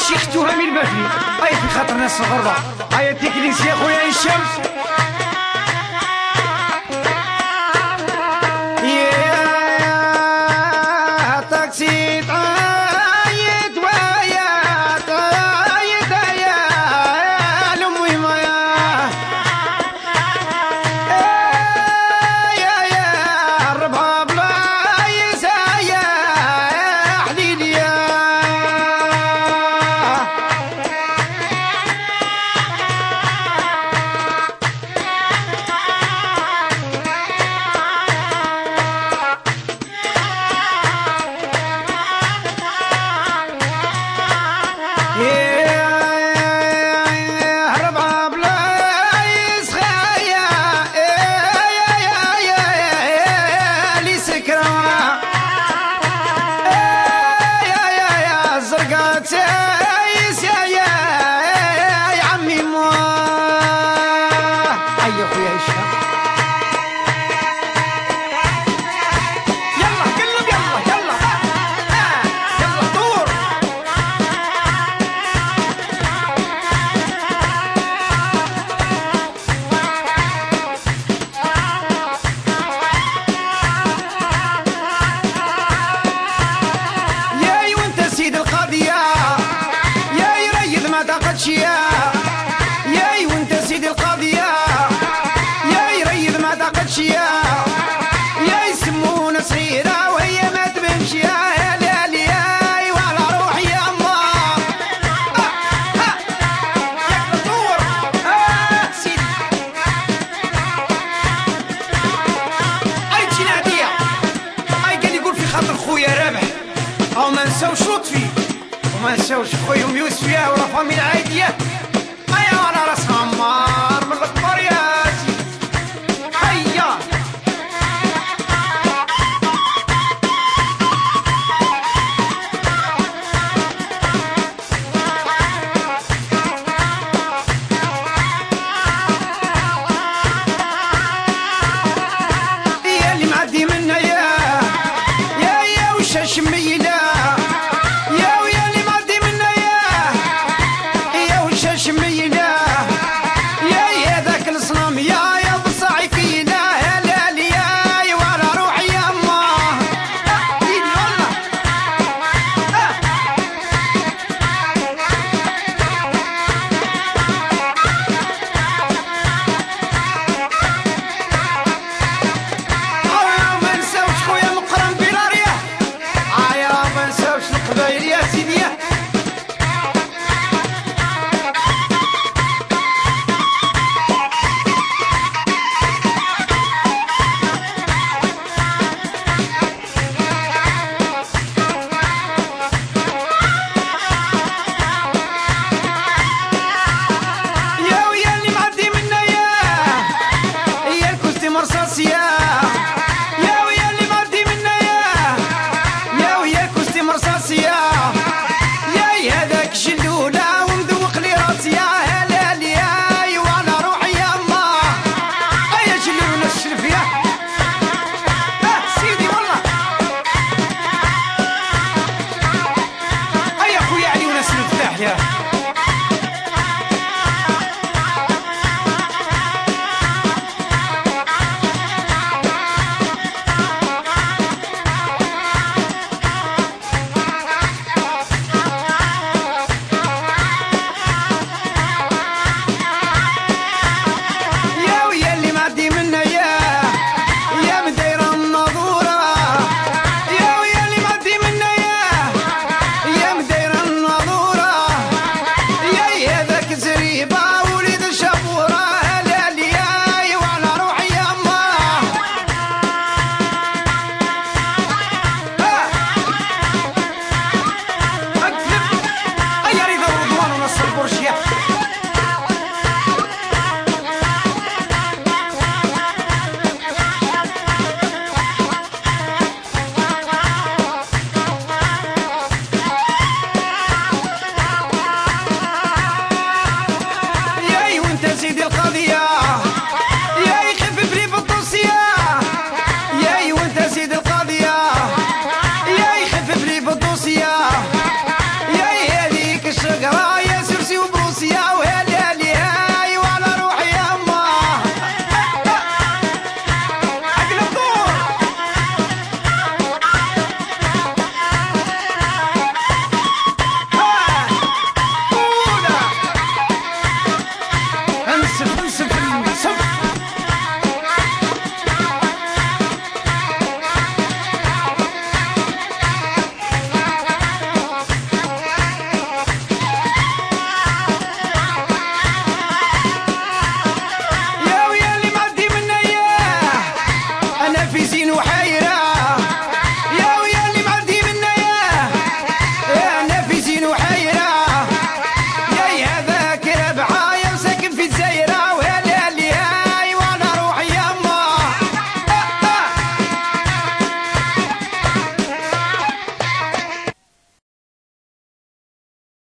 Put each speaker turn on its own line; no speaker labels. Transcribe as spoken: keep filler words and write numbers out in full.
شيختوها من بدري. اي في خاطر ناس الغربة. اي التكنيسي خويا الشمس. يا تاكسي تعايد ويا تعايد يا لمي ما يا يا الرباب لا يسايا حديد يا ياي وانت سيد القضية ياي ريض ما تاقدش يا ياي سمونا صغيرة وهي ما تبنش يا لالي ياي وعلى روحي يا الله. آه آه يا دور آه سيدي اي تجي نعدية اي قال يقول في خاطر خويا رابح او ما نساوش لطفي وما نساوش خويهم يوسف يا ولا فامي العايدية. ايا على راس عمار من الكبار يا سيدي. هيا يا اللي معدي منا يا يا يا وش الشميلة Yeah.